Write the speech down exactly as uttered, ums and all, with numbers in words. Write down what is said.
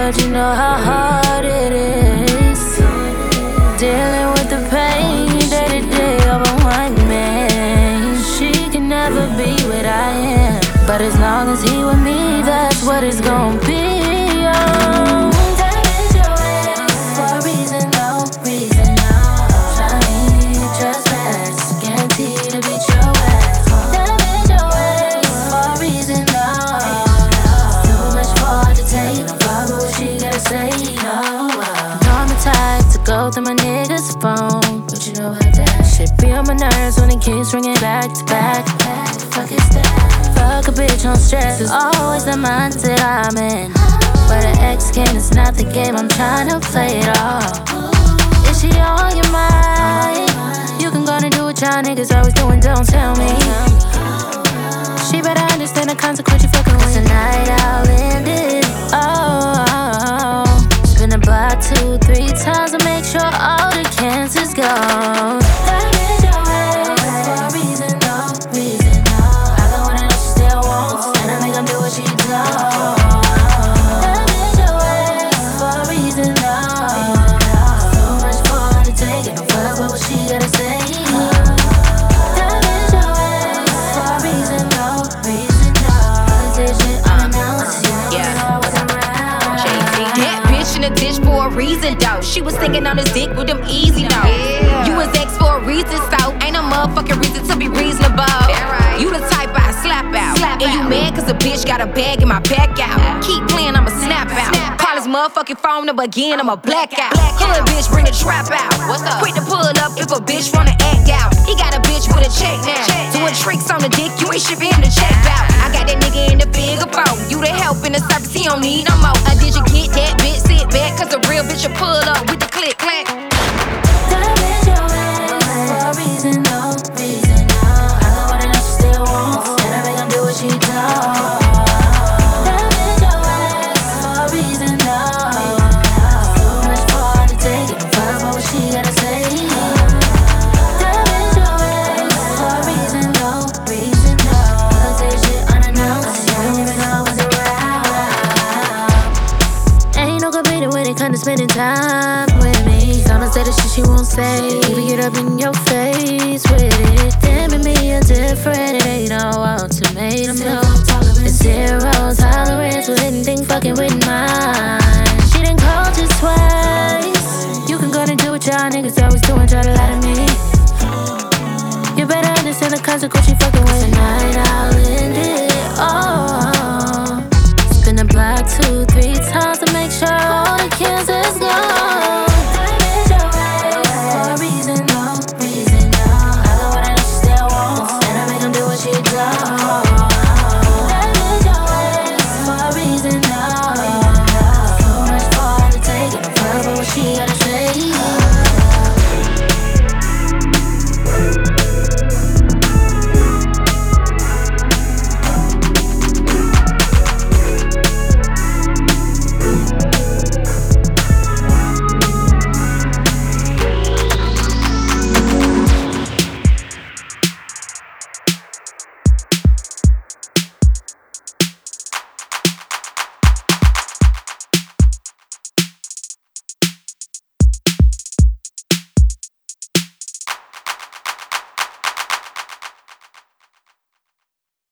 but you know how hard it is. Dealing with the pain day to day of a one man. She can never be what I am, but as long as he with me, that's what it's gonna be. Oh, damage your ex for a reason, no reason, no. Trying just best, guaranteed to beat your ass. Damage your ex for a reason, no. Too much for her to take, fuck what she gotta say, no. Know I'm the type to go through my nigga's phone, but you know how that shit be on my nerves when it keeps ringing back to back. Fuck is that? Fuck a bitch on stress is always the mindset I'm in. But an ex game is not the game, I'm trying to play it off. Is she on your mind? You can go and do what y'all niggas always doing, don't tell me. She better understand the consequence you fucking with. Tonight I'll end it. Oh, oh, oh. Spin the block two, three times to make sure all the cancer's gone. Damage your ex for a reason, no reason, no. I got one and she still wants, and I make them do what she does. Damage your ex for a reason, no. Too much for her to take, and don't fuck with what she gotta say. Damage your ex for a reason, no reason, no. Decision unannounced, you know I wasn't around. That bitch in the ditch for a reason, though. She was thinking on his dick with them easy, though. Yeah. You was ex for a reason, so ain't no motherfucking reason to be reasonable. Right. You the type I slap out. Slap and out. You mad cause a bitch got a bag in my back out. Yeah. Keep playing, I'ma snap out. Snap Call his motherfucking phone number again, I'ma black out. Hood bitch, bring the trap out. What's up? Quick to pull it up if a bitch wanna act out. He got a bitch with a check now. Check Doing now. Tricks on the dick, you ain't shipping the check out. I got that nigga in the bigger boat. You the help in the service, he don't need no more. Uh, did you get that bitch? Sit back, cause the real bitch will pull up with the click clack. Damage your ex for a reason, no reason, no. I got one and she still wants, and I make them do what she does. Damage your ex for a reason, no. Too much for her to take, and don't fuck with what she gotta say. Damage your ex for a reason, no reason, no. I say shit unannounced, you don't even know I was around. Ain't no competing when it comes to spending time with me. I'ma say the shit she won't say, even get up in your face with it. Damn it, me indifferent, it ain't no ultimatum, no. It's zero tolerance with anything fucking with mine. She done called you twice. You can go and do what y'all niggas always doing, try to lie to me. You better understand the consequence she fucking with. Tonight I'll